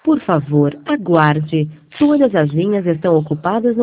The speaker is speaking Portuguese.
Por favor, aguarde. Todas as linhas estão ocupadas no